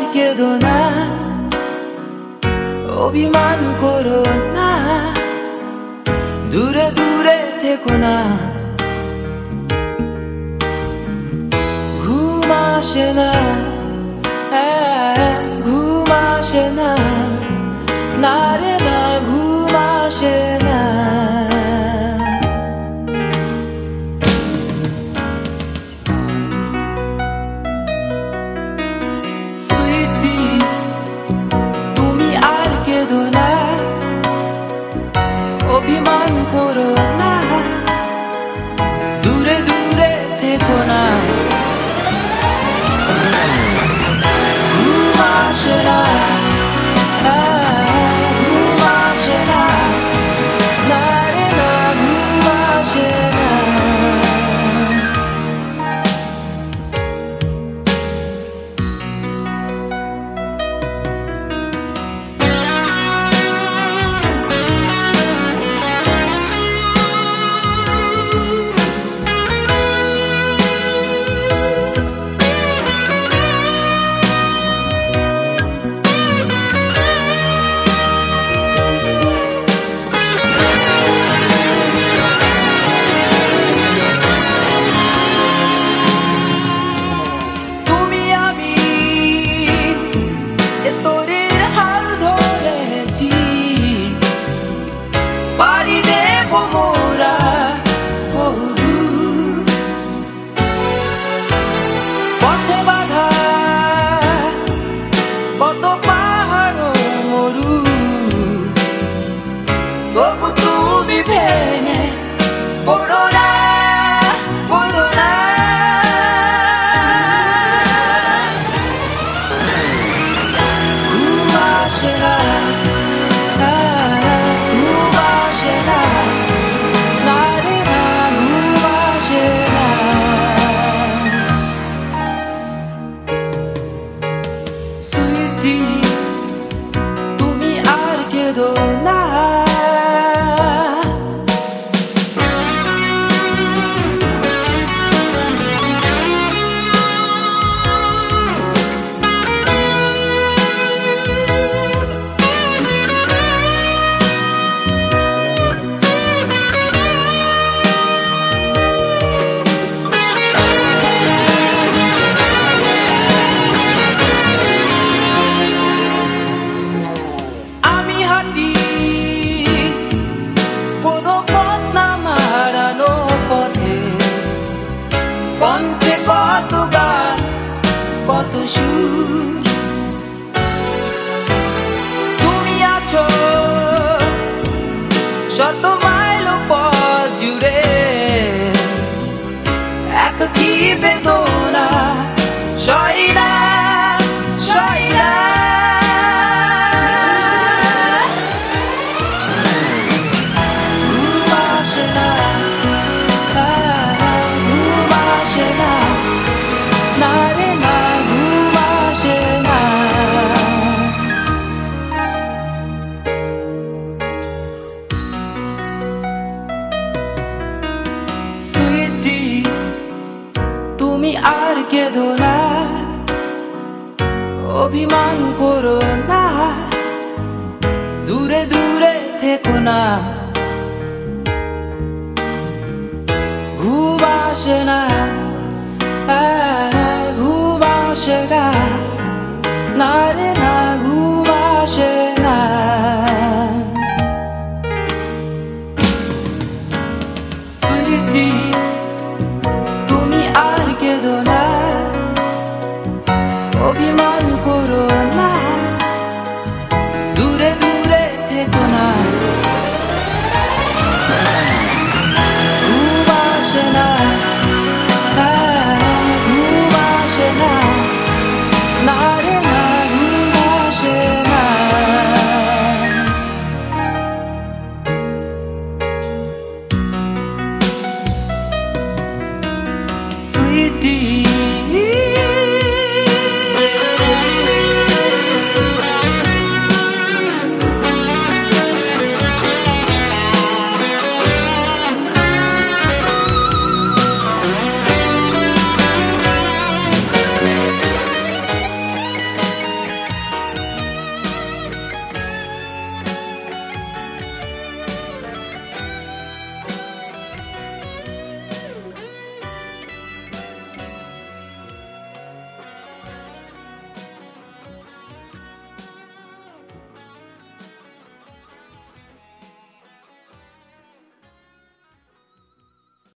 けどなঅভিমান করো না দূরে দূরে থেকো না ঘুম আসে না ঘুম আসে না না রে না ঘুম আসে না সুইটি তুমি আর কেঁদো না অভিমান করো না দূরে দূরে থেকো না ঘুম আসে না ঘুম আসে না না রে না ঘুম আসে না তুমি আর কেঁদো না কণ্ঠে কত গান কত সুর তুমি আছো শত মাইল পথ জুড়ে একাকী বেদনা সই না সই না ঘুম আসে না সুইটি তুমি আর কেঁদো না অভিমান করো না দূরে দূরে থেকো না ঘুম আসে না ঘুম আসে না